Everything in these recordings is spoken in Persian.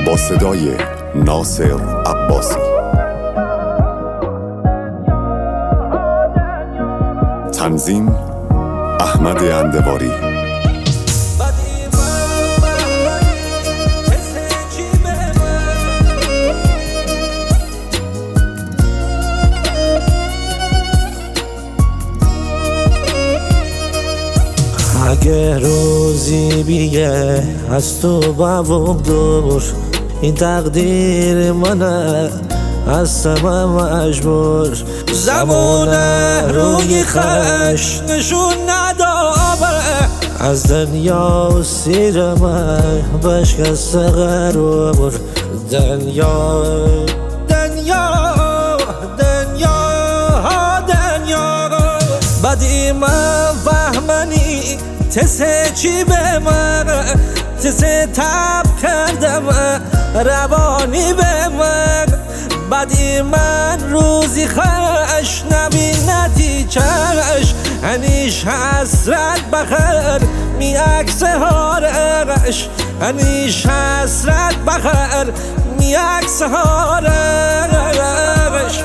با صدای ناصر عباسی. تنظیم احمد اندواری. اگه روزی بیه از تو بابم دور، این تقدیر منه هستم مجبور. زمونه روی خش نشون نداره، از دنیا سیر من بشکست غرور. دنیا بدی من فهمنی تسه چی به من، تسه تب کردم روانی به من. بدی من روزی خش نبیندی چش، هنیش حسرت بخر می عکس هارش، هنیش حسرت بخر می عکس هارش.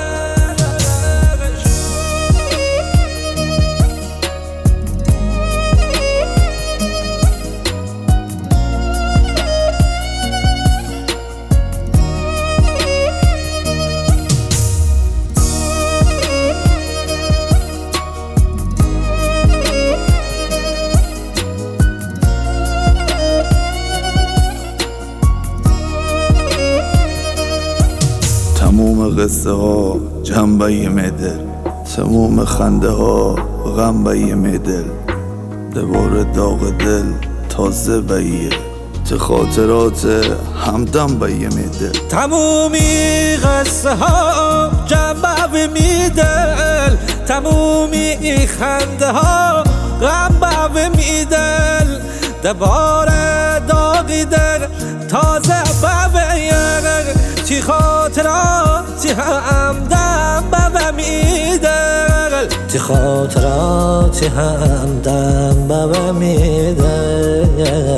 تموم قصه ها جنبه میدل، تموم خنده ها غم میدل. دوباره داغ دل تازه بیه، چه خاطرات همدم میدل. تمومی قصه ها جنبه میدل، تمومی خنده ها غم میدل. دوباره داغی دل تازه بیه، چی خاطراتی همدم به میدل، چی خاطراتی همدم به میدل.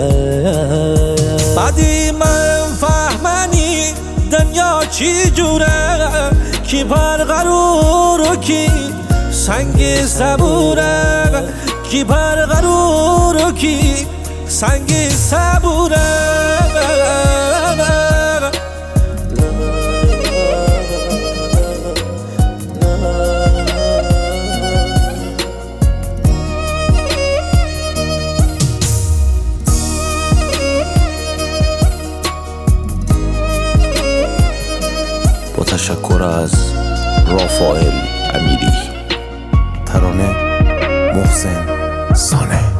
بعدی من فهمنی دنیا چی جوره، کی پرغرور و کی سنگ صبوره، کی پرغرور و کی سنگ صبوره. با تشکر از رافائل امیری. ترانه محسن سانه.